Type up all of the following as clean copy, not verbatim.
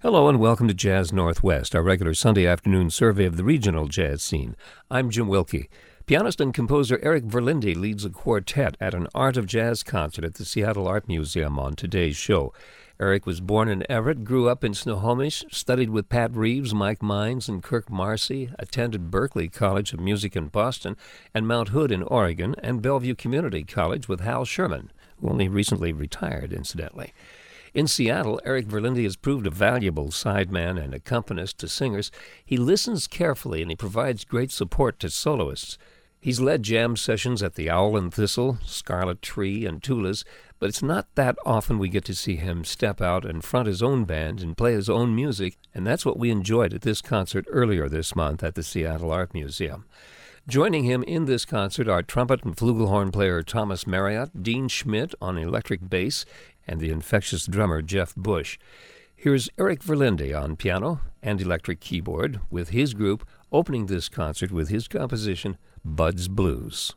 Hello and welcome to Jazz Northwest, our regular Sunday afternoon survey of the regional jazz scene. I'm Jim Wilkie. Pianist and composer Eric Verlinde leads a quartet at an Art of Jazz concert at the Seattle Art Museum on today's show. Eric was born in Everett, grew up in Snohomish, studied with Pat Reeves, Mike Mines, and Kirk Marcy, attended Berklee College of Music in Boston, and Mount Hood in Oregon, and Bellevue Community College with Hal Sherman, who only recently retired, incidentally. In Seattle, Eric Verlinde has proved a valuable sideman and accompanist to singers. He listens carefully and he provides great support to soloists. He's led jam sessions at the Owl and Thistle, Scarlet Tree, and Tula's, but it's not that often we get to see him step out and front his own band and play his own music, and that's what we enjoyed at this concert earlier this month at the Seattle Art Museum. Joining him in this concert are trumpet and flugelhorn player Thomas Marriott, Dean Schmidt on electric bass, and the infectious drummer Jeff Bush. Here's Eric Verlinde on piano and electric keyboard with his group opening this concert with his composition, Bud's Blues.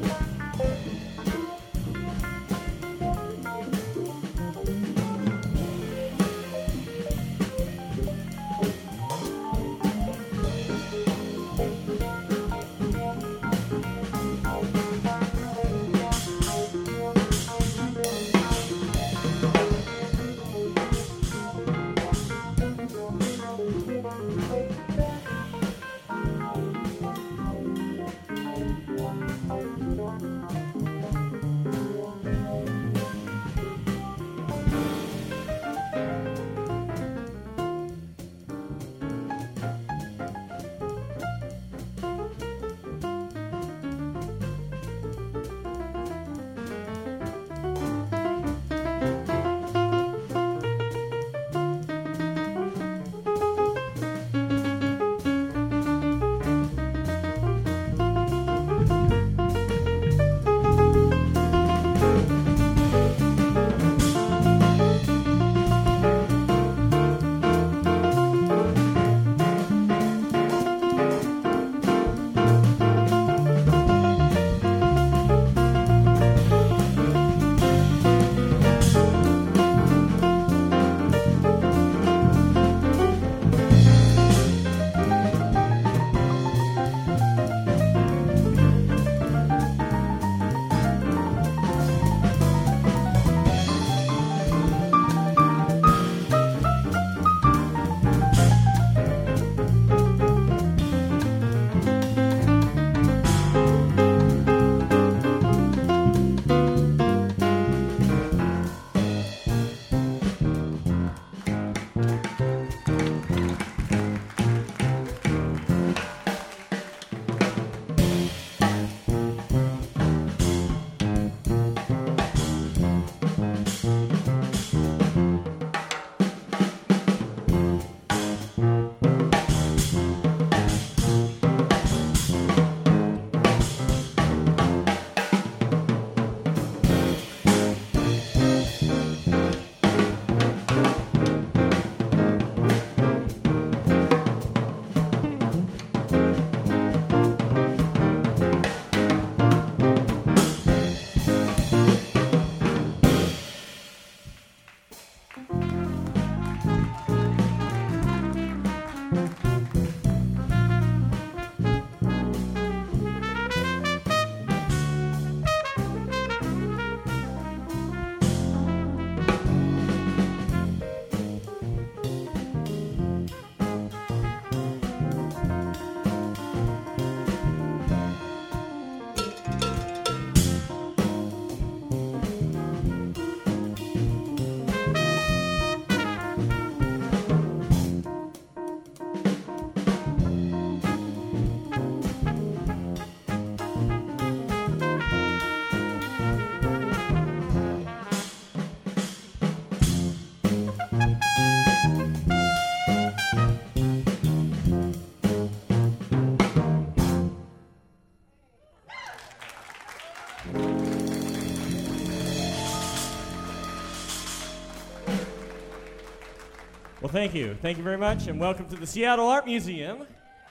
Well, thank you. Thank you very much, and welcome to the Seattle Art Museum.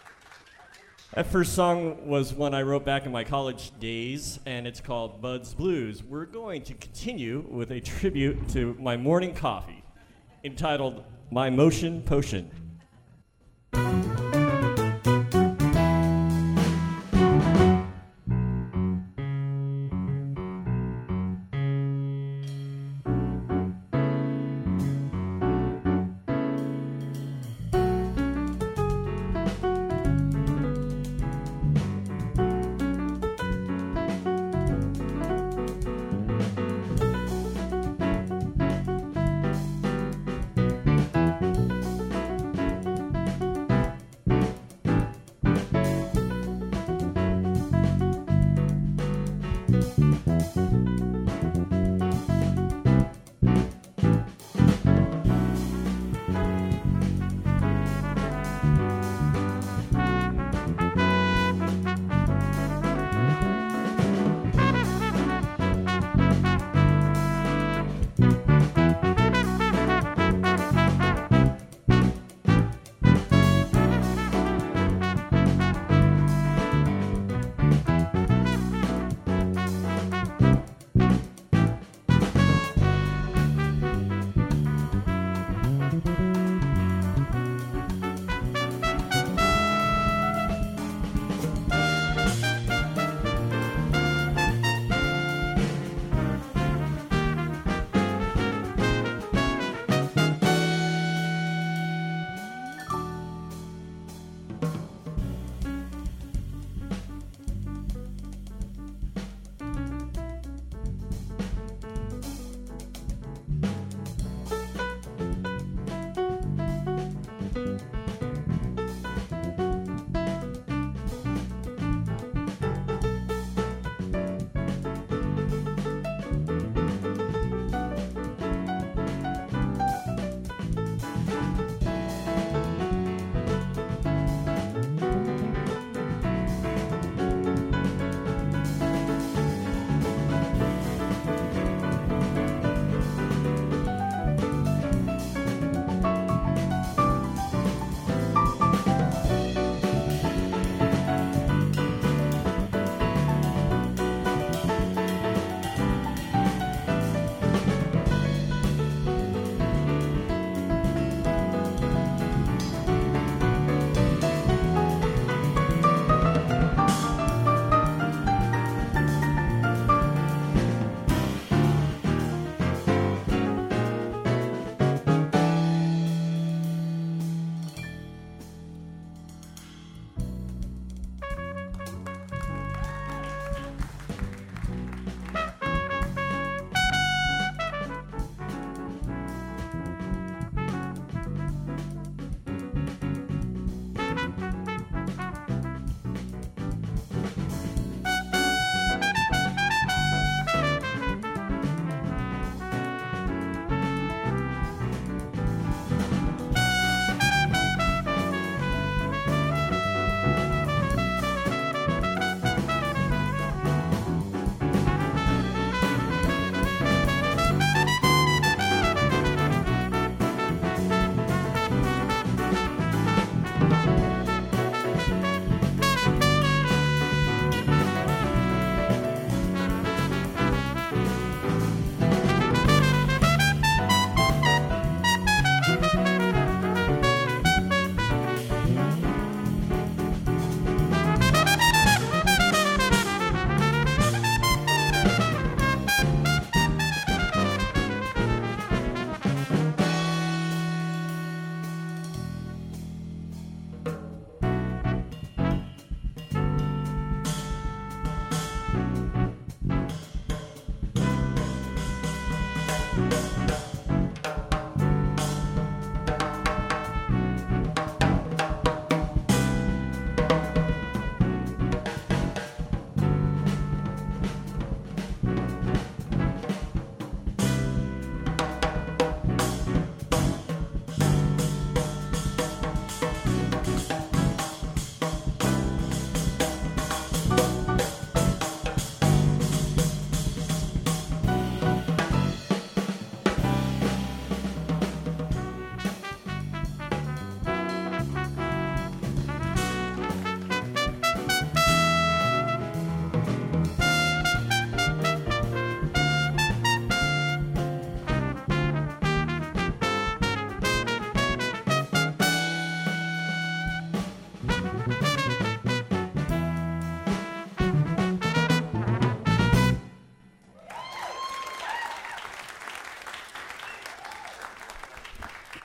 That first song was one I wrote back in my college days, and it's called Bud's Blues. We're going to continue with a tribute to my morning coffee, entitled My Motion Potion.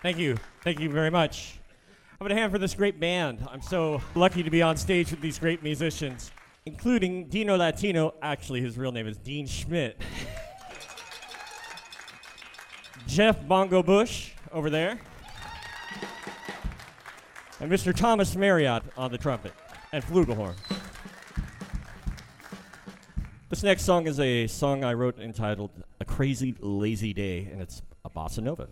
Thank you. Thank you very much. I'm going to hand for this great band. I'm so lucky to be on stage with these great musicians, including Dino Latino. Actually, his real name is Dean Schmidt. Jeff Bongo Bush over there. And Mr. Thomas Marriott on the trumpet and flugelhorn. This next song is a song I wrote entitled A Crazy Lazy Day, and it's a bossa nova.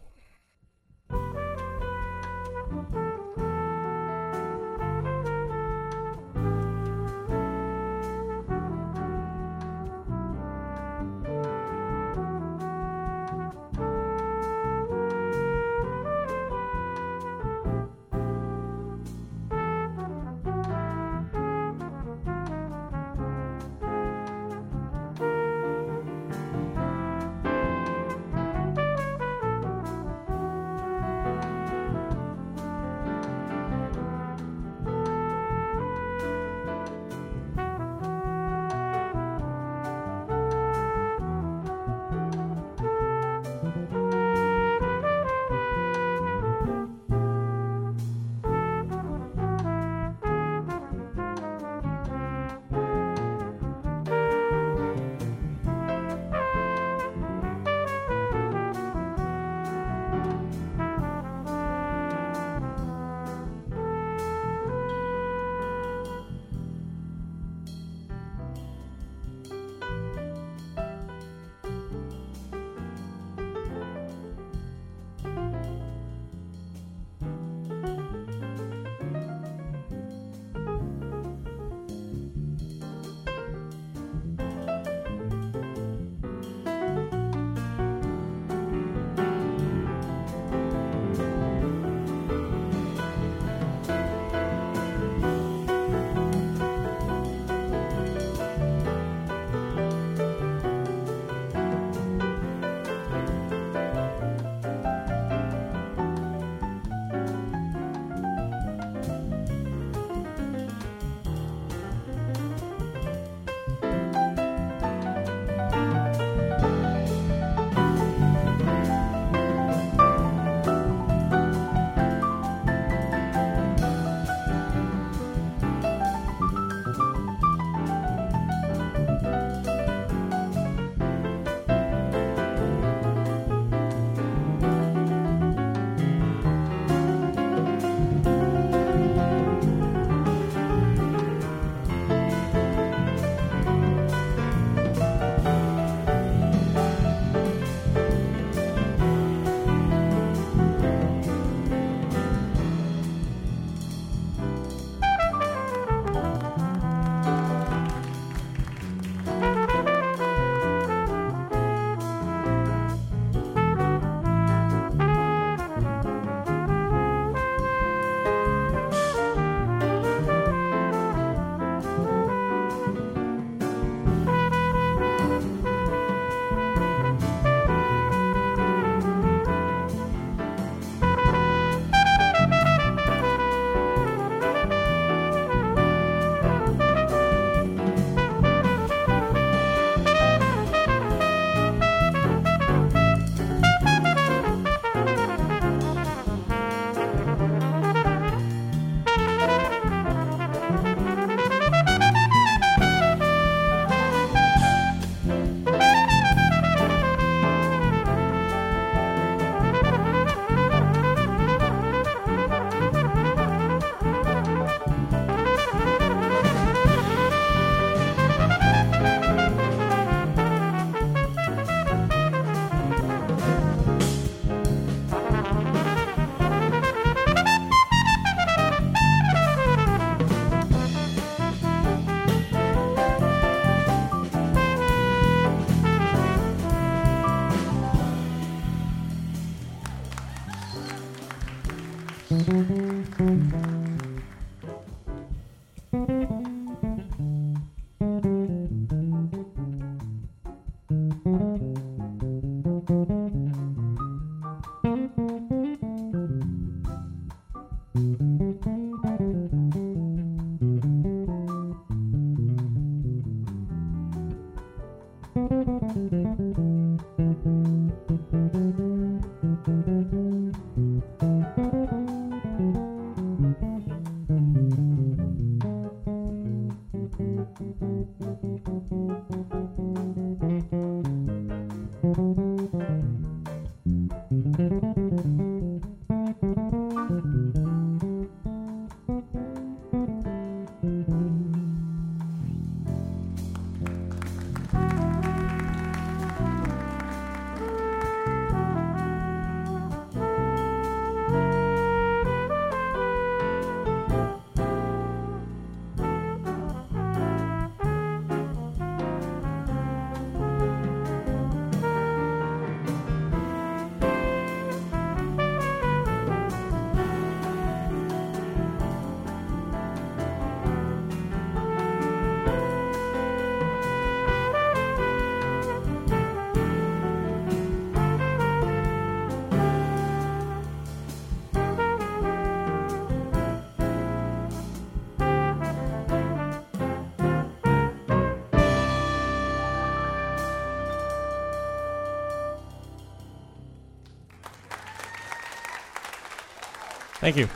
Thank you.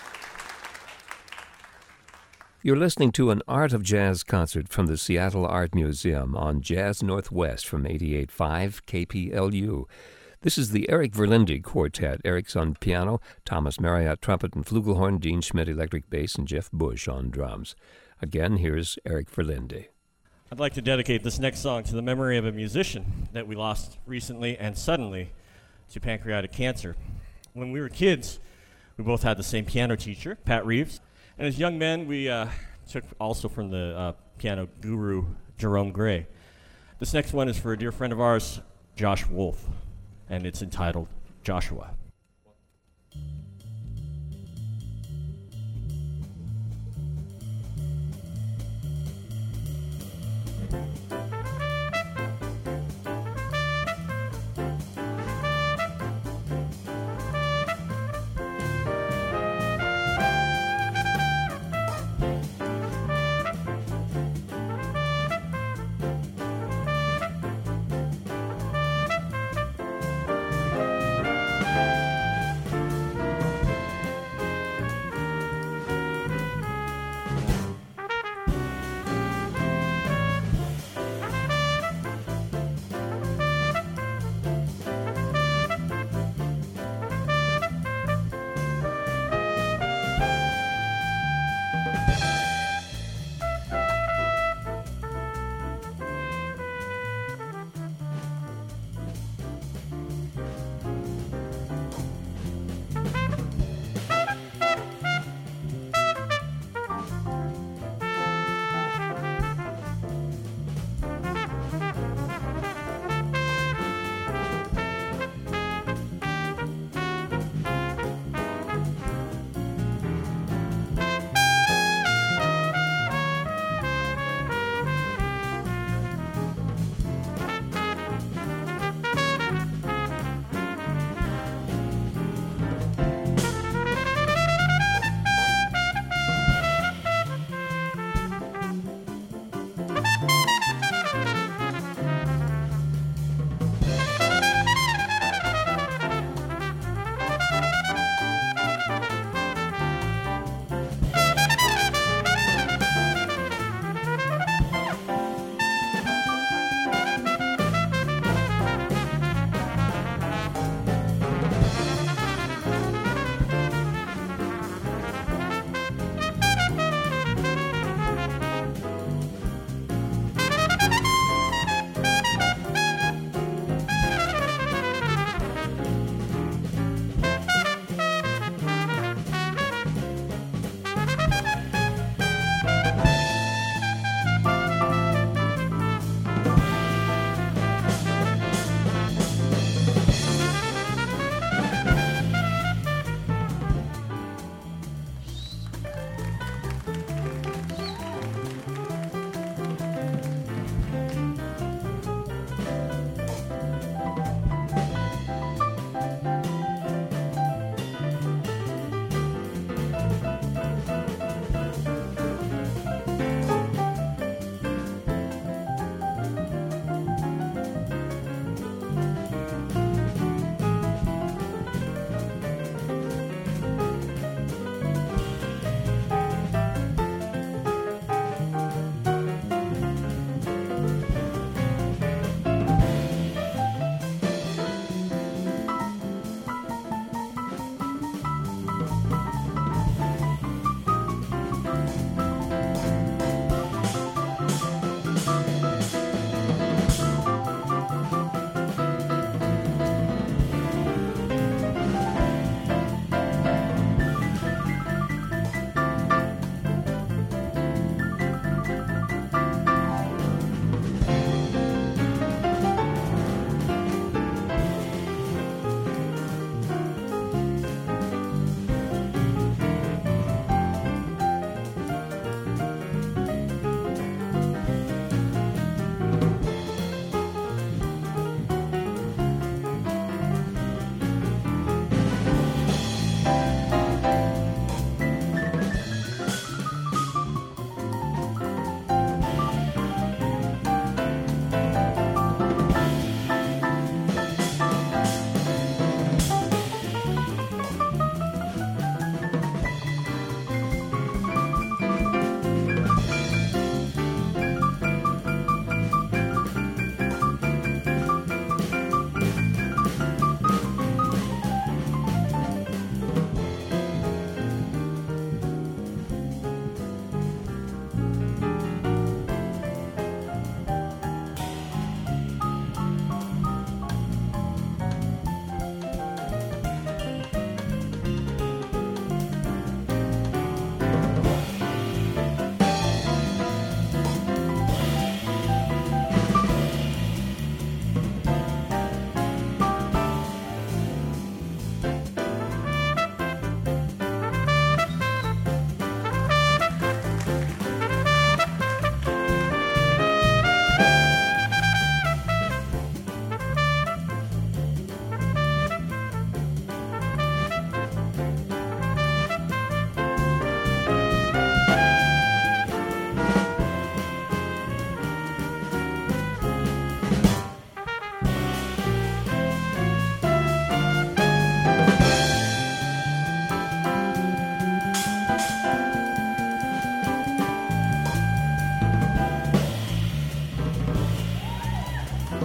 You're listening to an Art of Jazz concert from the Seattle Art Museum on Jazz Northwest from 88.5 KPLU. This is the Eric Verlinde Quartet. Eric's on piano, Thomas Marriott trumpet and flugelhorn, Dean Schmidt electric bass, and Jeff Bush on drums. Again, here's Eric Verlinde. I'd like to dedicate this next song to the memory of a musician that we lost recently and suddenly to pancreatic cancer. When we were kids, we both had the same piano teacher, Pat Reeves. And as young men, we took also from the piano guru, Jerome Gray. This next one is for a dear friend of ours, Josh Wolf, and it's entitled Joshua.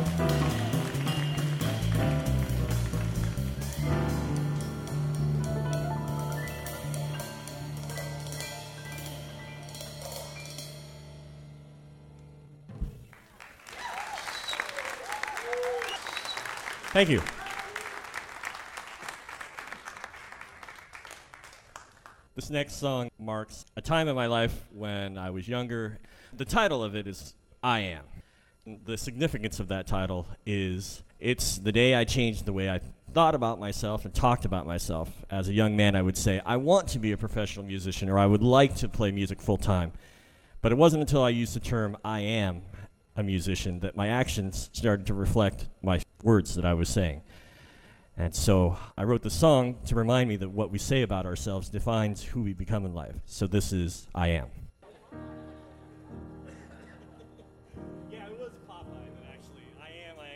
Thank you. This next song marks a time in my life when I was younger. The title of it is I Am. The significance of that title is it's the day I changed the way I thought about myself and talked about myself. As a young man, I would say, I want to be a professional musician, or I would like to play music full time. But it wasn't until I used the term I am a musician that my actions started to reflect my words that I was saying. And so I wrote the song to remind me that what we say about ourselves defines who we become in life. So this is I Am. Yeah, it was Popeye, but actually, I am.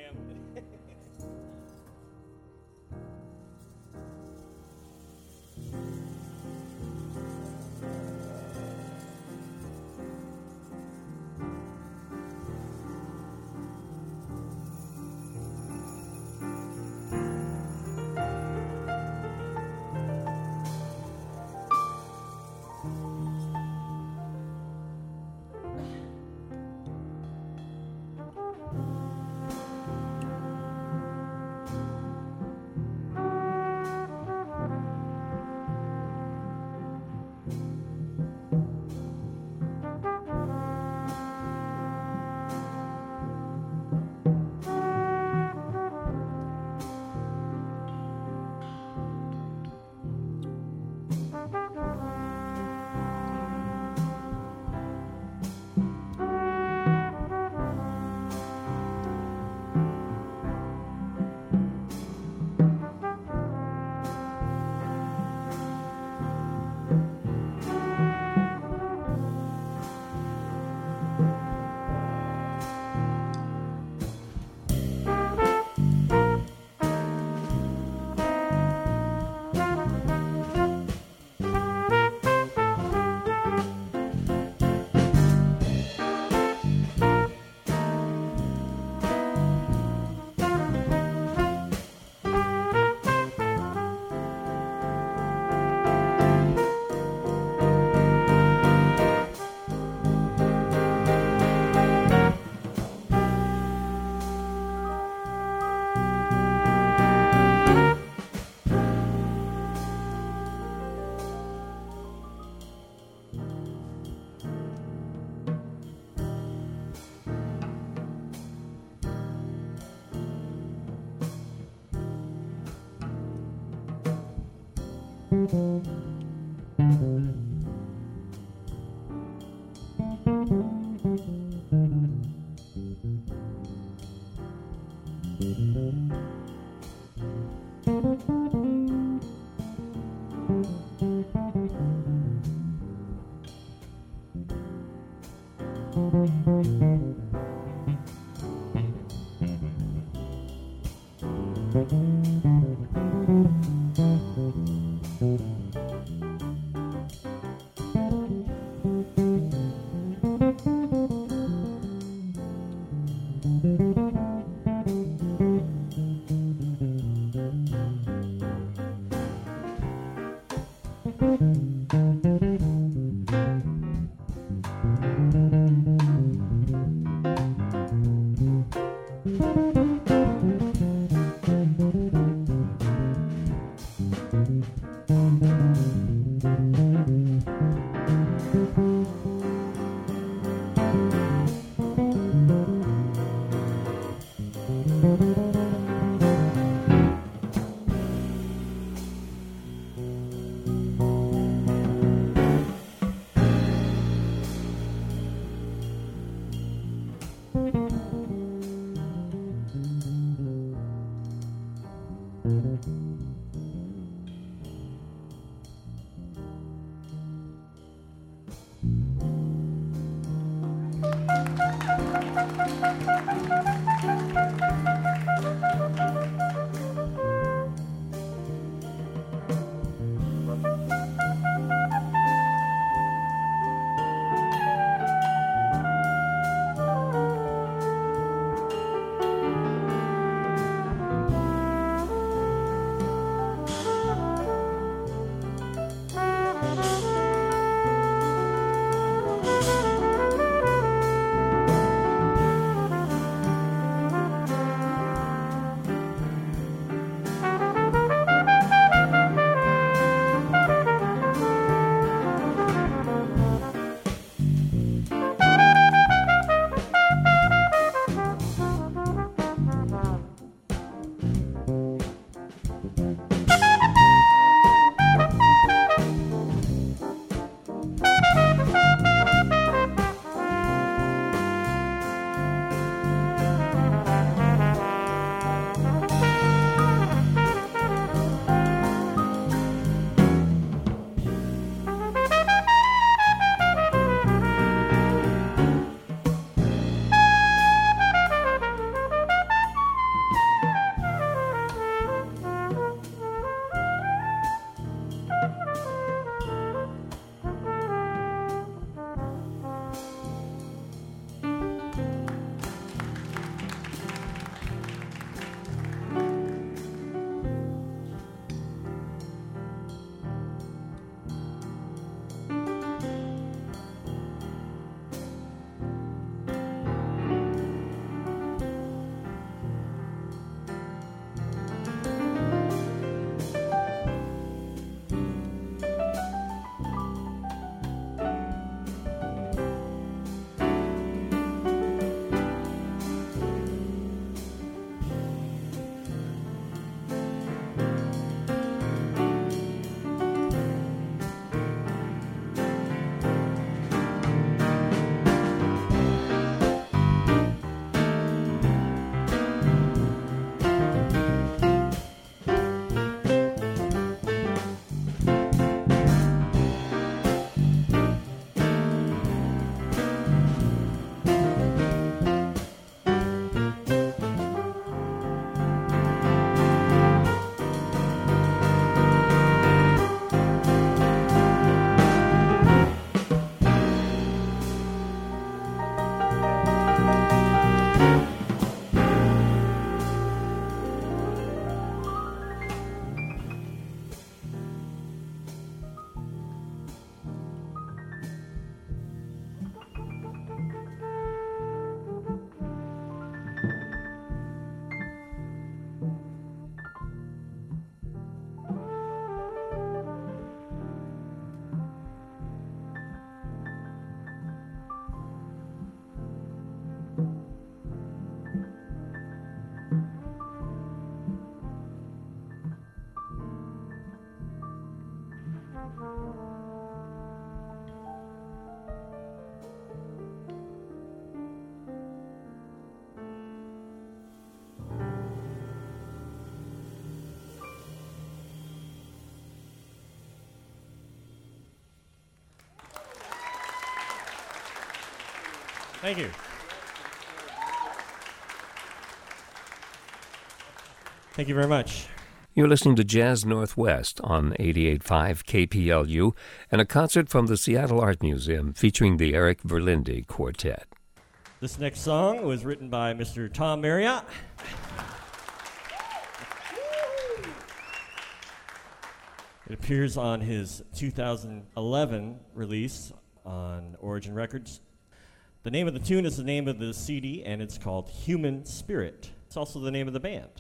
Thank you. Thank you very much. You're listening to Jazz Northwest on 88.5 KPLU and a concert from the Seattle Art Museum featuring the Eric Verlinde Quartet. This next song was written by Mr. Tom Marriott. It appears on his 2011 release on Origin Records. The name of the tune is the name of the CD, and it's called Human Spirit. It's also the name of the band.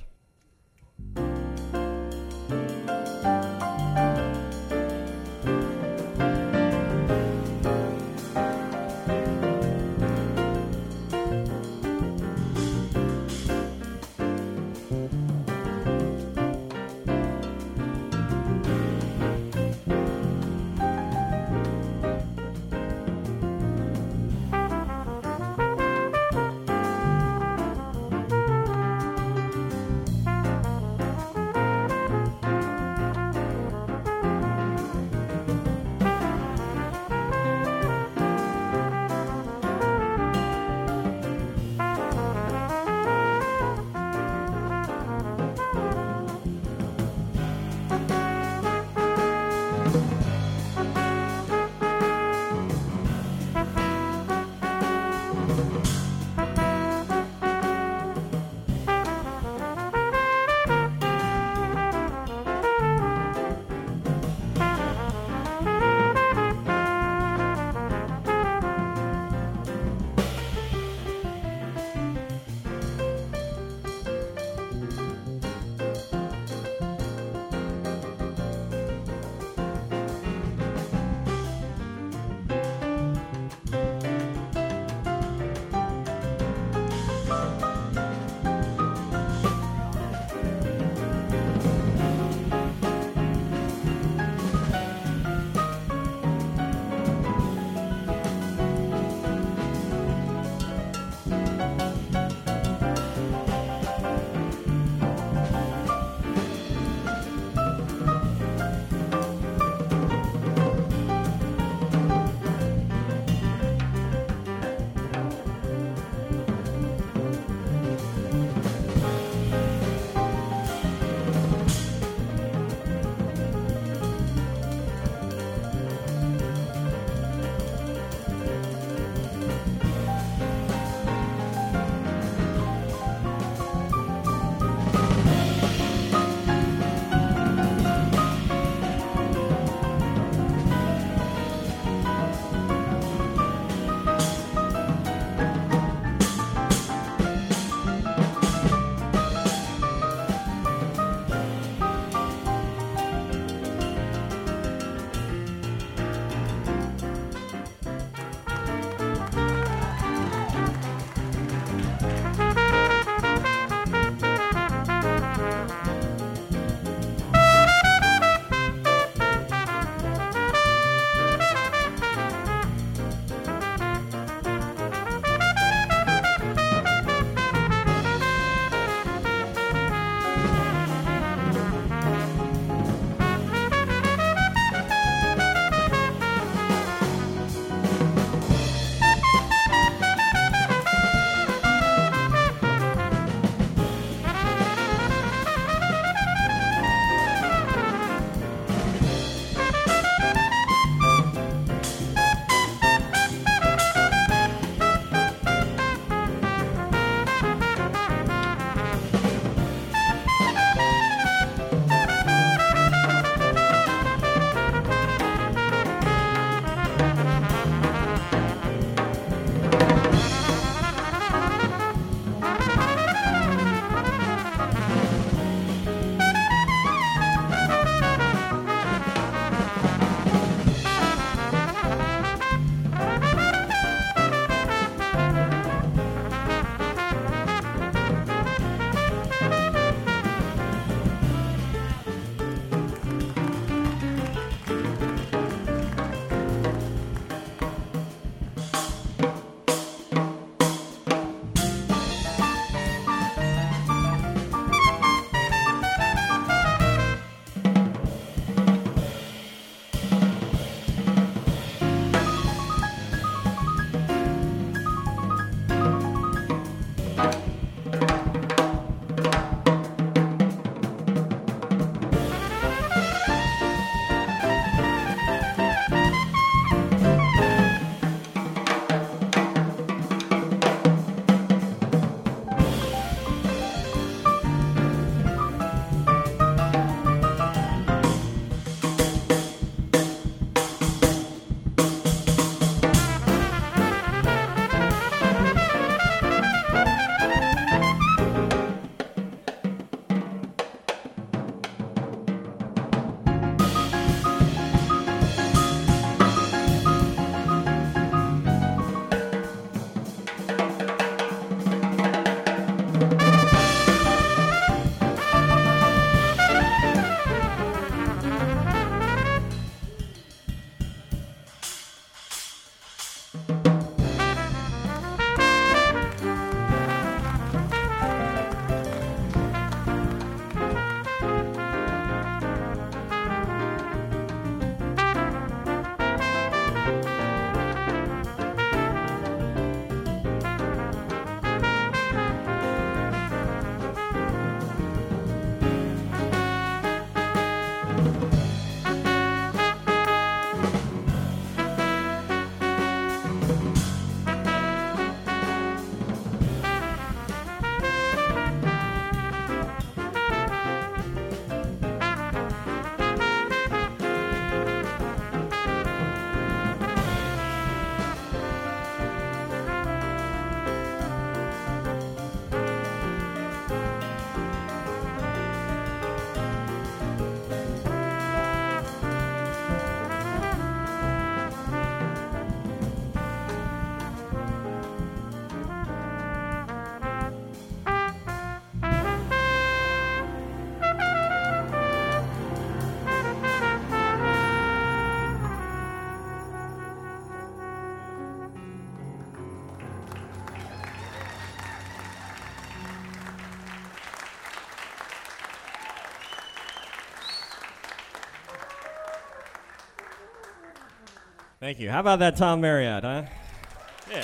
Thank you. How about that Tom Marriott, huh? Yeah.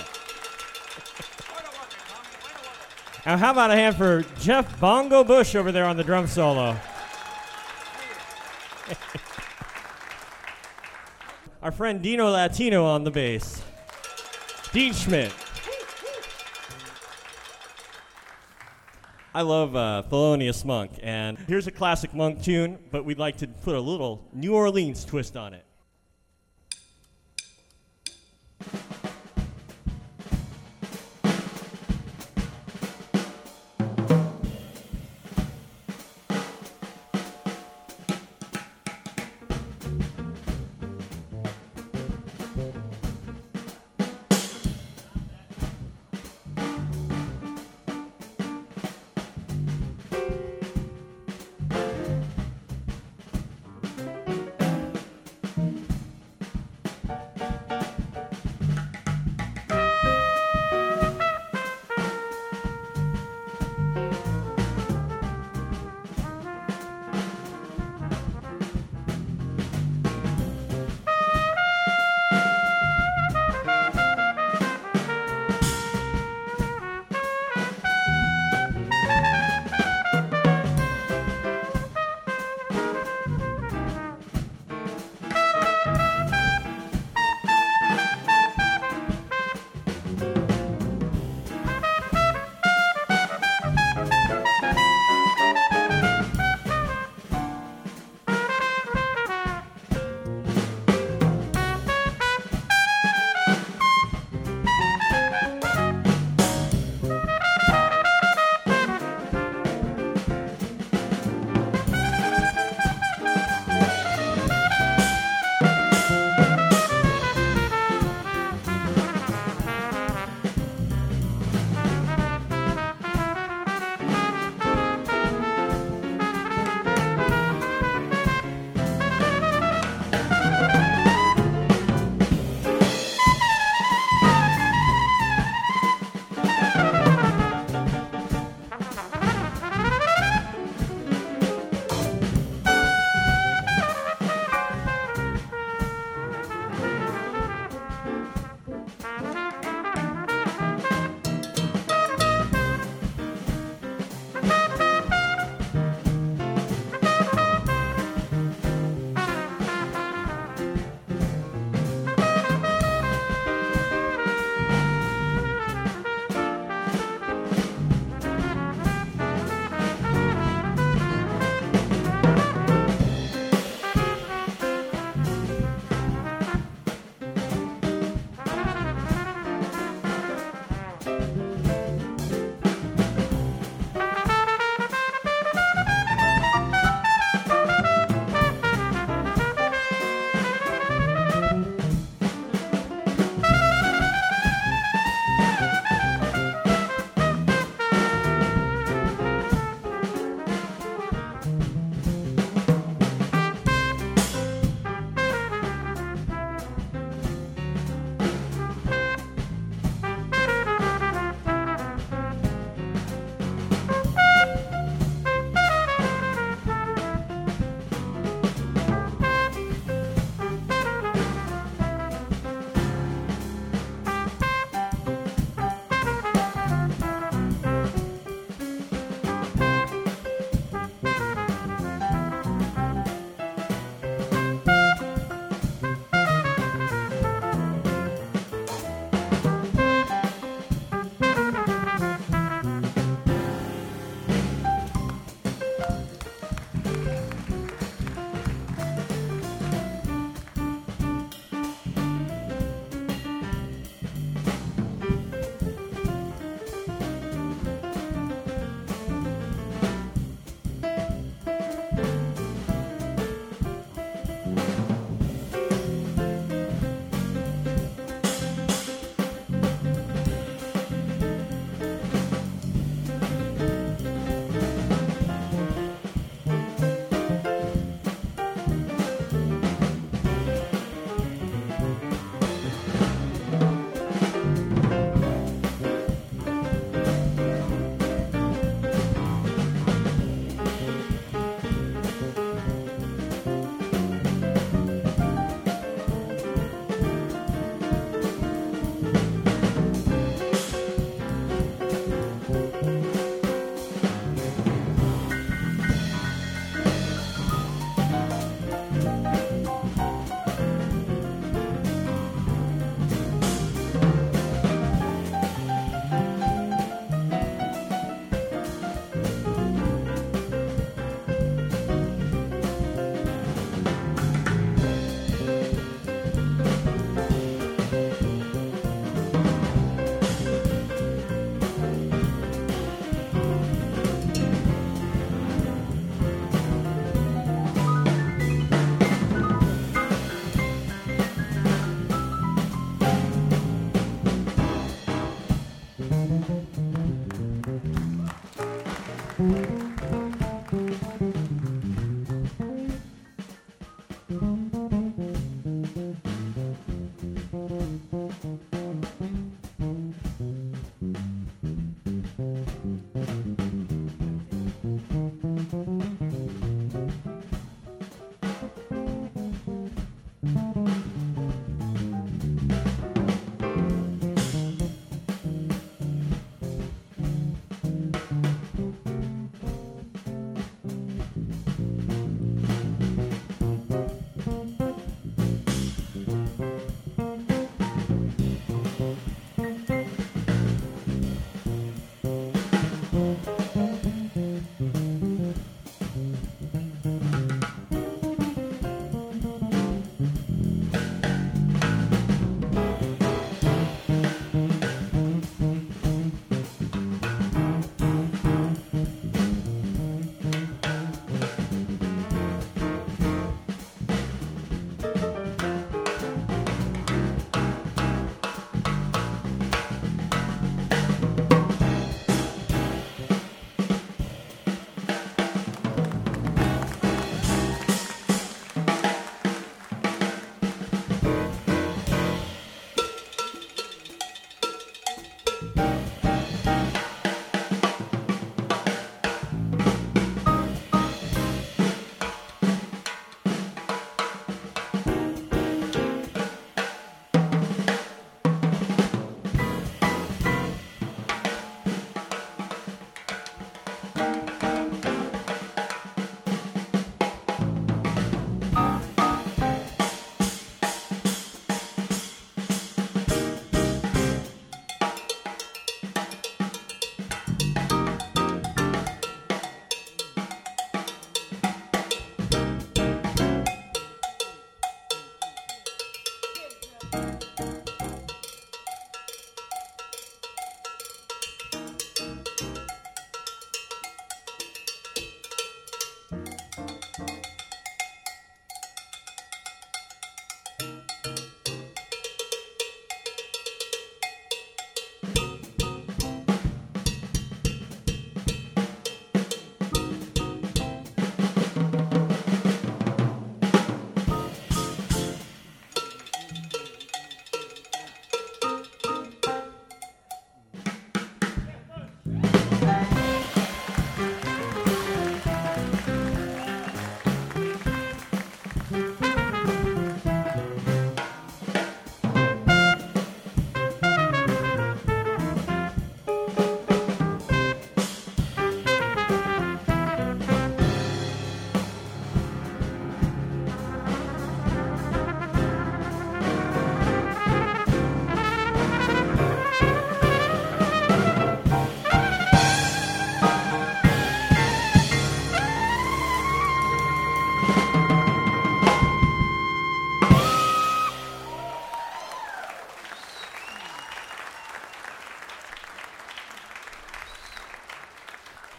Now, how about a hand for Jeff Bongo Bush over there on the drum solo? Our friend Dino Latino on the bass. Dean Schmidt. I love Thelonious Monk, and here's a classic Monk tune, but we'd like to put a little New Orleans twist on it.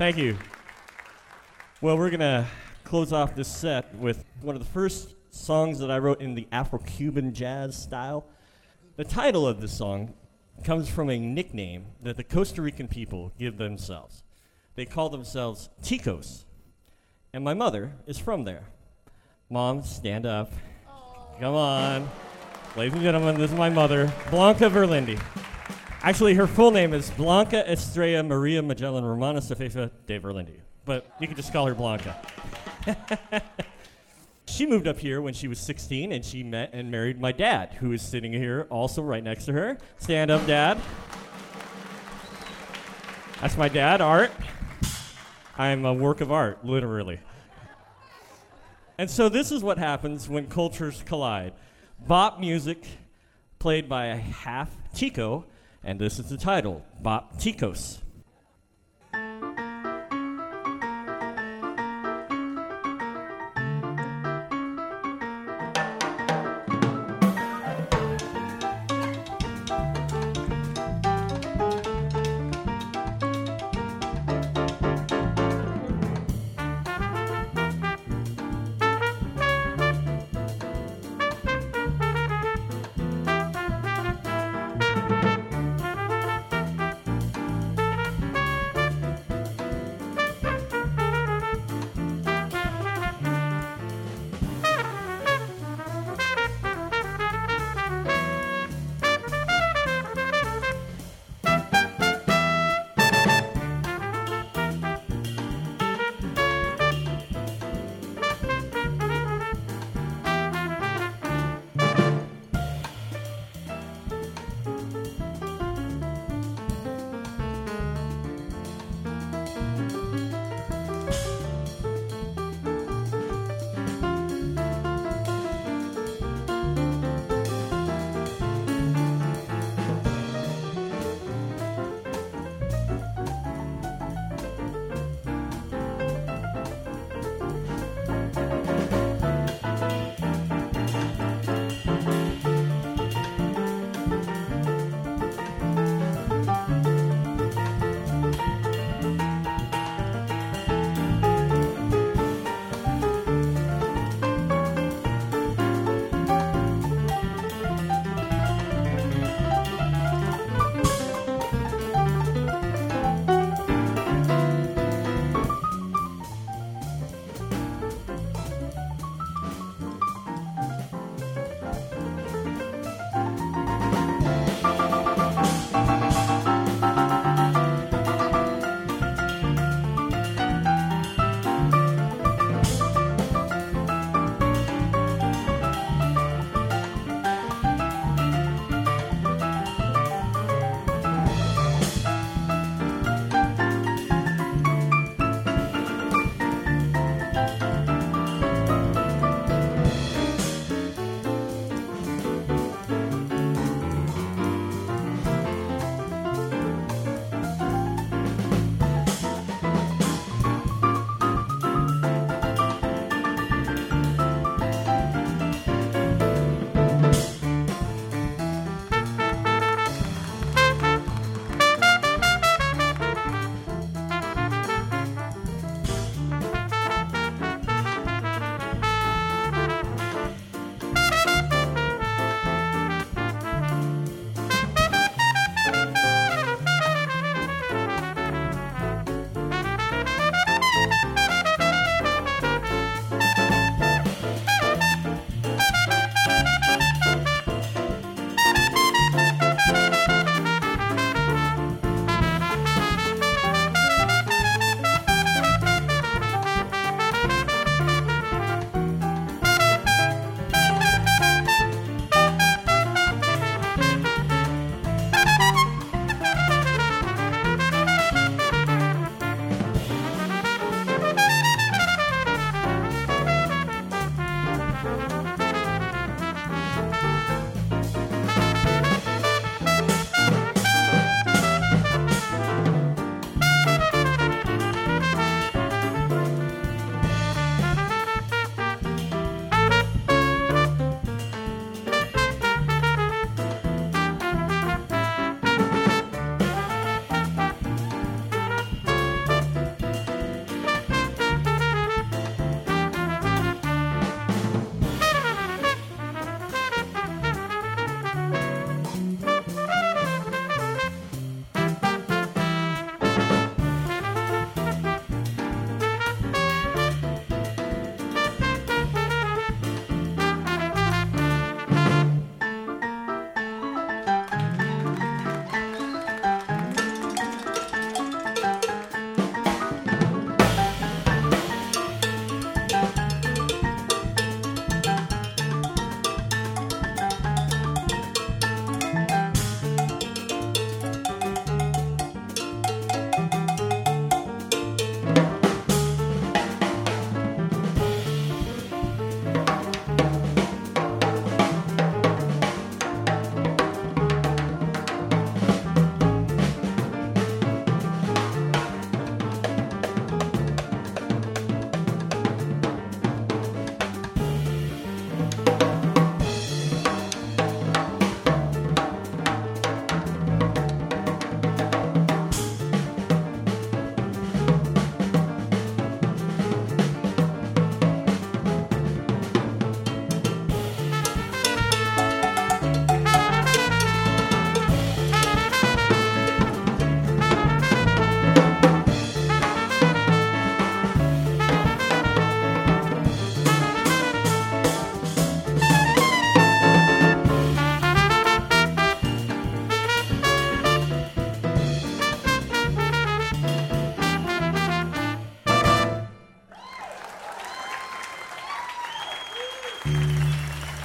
Thank you. Well, we're going to close off this set with one of the first songs that I wrote in the Afro-Cuban jazz style. The title of this song comes from a nickname that the Costa Rican people give themselves. They call themselves Ticos. And my mother is from there. Mom, stand up. Come on. Ladies and gentlemen, this is my mother, Blanca Verlindi. Actually, her full name is Blanca Estrella Maria Magellan Romana Cefefa de Verlindi. But you can just call her Blanca. She moved up here when she was 16, and she met and married my dad, who is sitting here also right next to her. Stand up, Dad. That's my dad, Art. I'm a work of art, literally. And so this is what happens when cultures collide. Bop music played by a half Tico, and this is the title, Bop Ticos.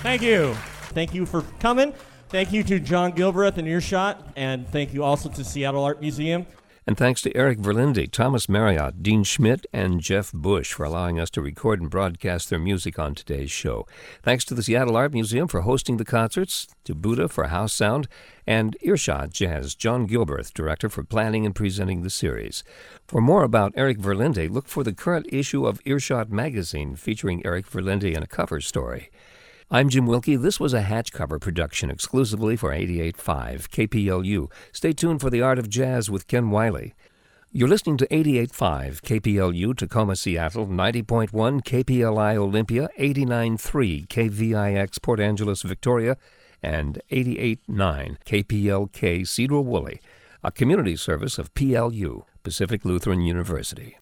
Thank you. Thank you for coming. Thank you to John Gilbreth and Earshot, and thank you also to Seattle Art Museum. And thanks to Eric Verlinde, Thomas Marriott, Dean Schmidt, and Jeff Bush for allowing us to record and broadcast their music on today's show. Thanks to the Seattle Art Museum for hosting the concerts, to Buddha for house sound, and Earshot Jazz, John Gilbreth, director, for planning and presenting the series. For more about Eric Verlinde, look for the current issue of Earshot magazine featuring Eric Verlinde in a cover story. I'm Jim Wilkie. This was a Hatch Cover production exclusively for 88.5 KPLU. Stay tuned for The Art of Jazz with Ken Wiley. You're listening to 88.5 KPLU Tacoma, Seattle, 90.1 KPLI Olympia, 89.3 KVIX Port Angeles, Victoria, and 88.9 KPLK Cedar Woolley, a community service of PLU, Pacific Lutheran University.